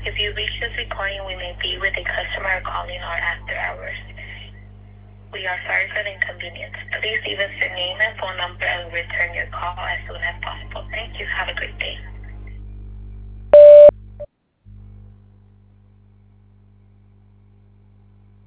If you reach this recording, we may be with a customer calling our after hours. We are sorry for the inconvenience. Please leave us your name and phone number and we'll return your call as soon as possible. Thank you. Have a great day.